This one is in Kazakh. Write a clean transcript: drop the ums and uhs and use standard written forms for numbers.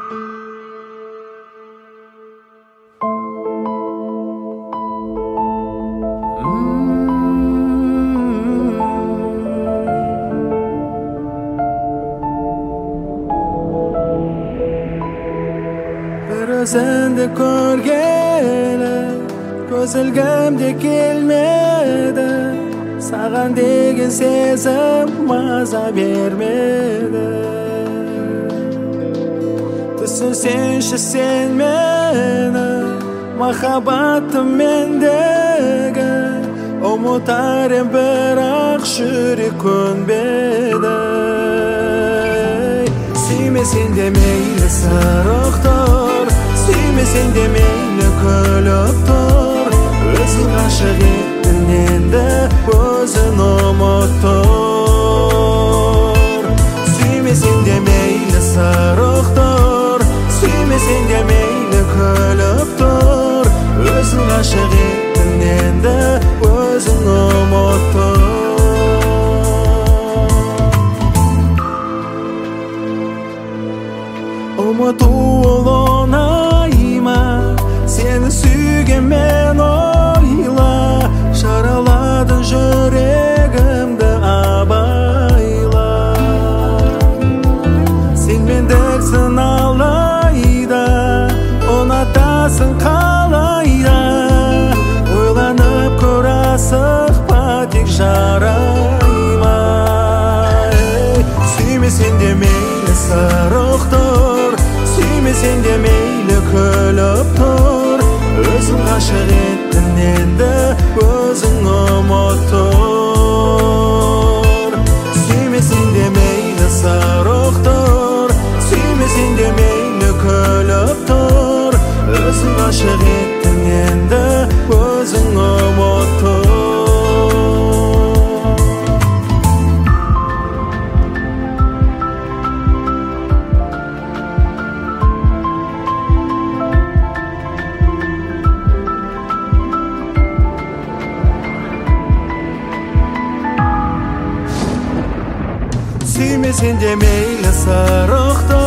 Sende ko'rgani ko'zilgamda kelmedi, sаған деген сезім маза бермеді. Түсінсеңші сен мені, махаббатым мендегі, ұмытар ем бірақ жүрек көнбеді. Сүймесең де мейлі сырық тұр, сүймесең де мейлі күліп тұр, өзің ғашық еттің енді өзің ұмыт тұр. Сүймесең де мейлі сырық тұр, сүймесең де мейлі күліп тұр, өзің ғашық еттің енді өзің ұмыт тұр. Ұмыту ол оңай ма, сені сүйген мен ойла, жараладың жүрегімді абайла. Сен мендіксің алайда, ұнатасың қалайда, ойланып көр асықпа тек жарай ма. Сүймесең де мейлі сырық тұр, сүймесең де мейлі күліп тұр, өзің ғашық еттің енді өзің ұмыт тұр. Сүймесең де мейлі сырық тұр, сүймесең де мейлі күліп тұр, өзің ғашық еттің енді өзің ұмыт тұр. Сүймесең де мейлі сырық тұр,